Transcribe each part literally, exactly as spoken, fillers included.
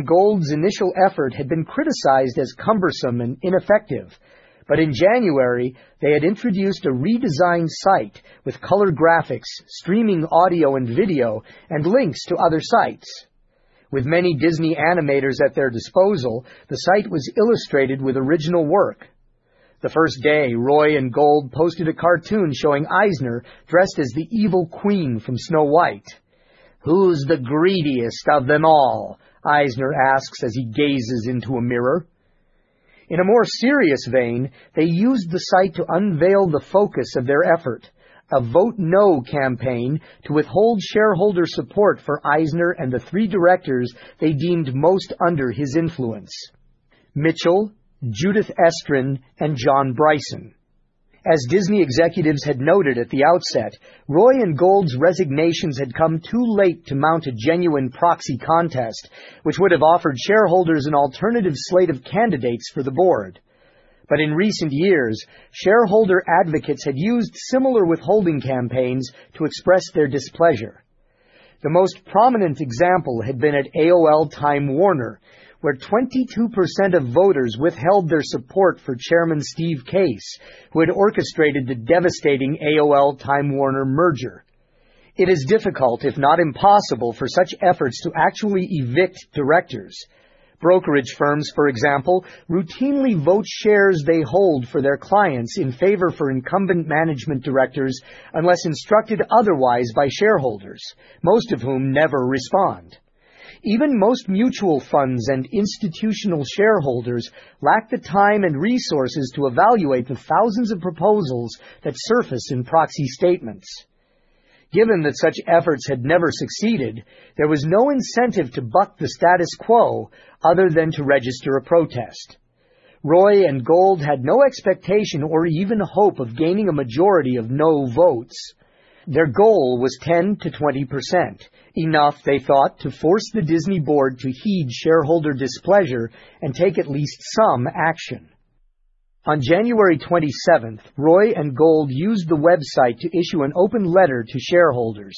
and Gold's initial effort had been criticized as cumbersome and ineffective, but in January they had introduced a redesigned site with color graphics, streaming audio and video, and links to other sites. With many Disney animators at their disposal, the site was illustrated with original work. The first day, Roy and Gold posted a cartoon showing Eisner dressed as the evil queen from Snow White. "Who's the greediest of them all?" Eisner asks as he gazes into a mirror. In a more serious vein, they used the site to unveil the focus of their effort, a Vote No campaign to withhold shareholder support for Eisner and the three directors they deemed most under his influence: Mitchell, Judith Estrin, and John Bryson. As Disney executives had noted at the outset, Roy and Gold's resignations had come too late to mount a genuine proxy contest, which would have offered shareholders an alternative slate of candidates for the board. But in recent years, shareholder advocates had used similar withholding campaigns to express their displeasure. The most prominent example had been at A O L Time Warner, where twenty-two percent of voters withheld their support for Chairman Steve Case, who had orchestrated the devastating A O L Time Warner merger. It is difficult, if not impossible, for such efforts to actually evict directors. Brokerage firms, for example, routinely vote shares they hold for their clients in favor for incumbent management directors unless instructed otherwise by shareholders, most of whom never respond. Even most mutual funds and institutional shareholders lack the time and resources to evaluate the thousands of proposals that surface in proxy statements. Given that such efforts had never succeeded, there was no incentive to buck the status quo other than to register a protest. Roy and Gold had no expectation or even hope of gaining a majority of no votes. Their goal was ten to twenty percent, enough, they thought, to force the Disney board to heed shareholder displeasure and take at least some action. On January twenty-seventh, Roy and Gold used the website to issue an open letter to shareholders.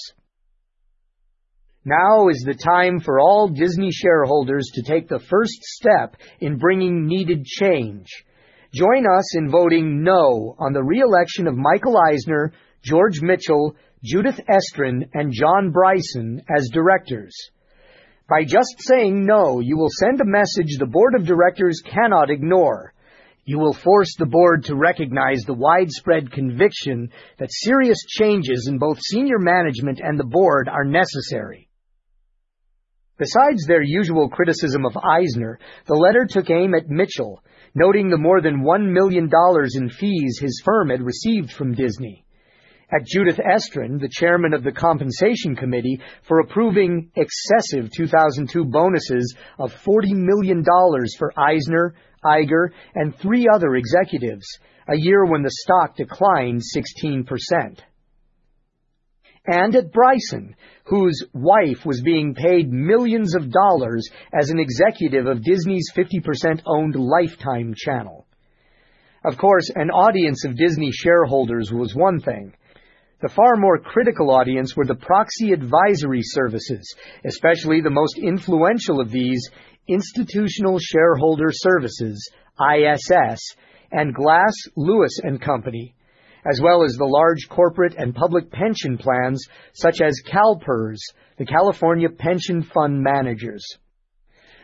"Now is the time for all Disney shareholders to take the first step in bringing needed change. Join us in voting no on the re-election of Michael Eisner, George Mitchell, Judith Estrin, and John Bryson as directors. By just saying no, you will send a message the board of directors cannot ignore. You will force the board to recognize the widespread conviction that serious changes in both senior management and the board are necessary." Besides their usual criticism of Eisner, the letter took aim at Mitchell, noting the more than one million dollars in fees his firm had received from Disney. At Judith Estrin, the chairman of the Compensation Committee, for approving excessive two thousand two bonuses of forty million dollars for Eisner, Iger, and three other executives, a year when the stock declined sixteen percent. And at Bryson, whose wife was being paid millions of dollars as an executive of Disney's fifty percent owned Lifetime channel. Of course, an audience of Disney shareholders was one thing. The far more critical audience were the proxy advisory services, especially the most influential of these, Institutional Shareholder Services, I S S, and Glass, Lewis and Company, as well as the large corporate and public pension plans such as CalPERS, the California Pension Fund Managers.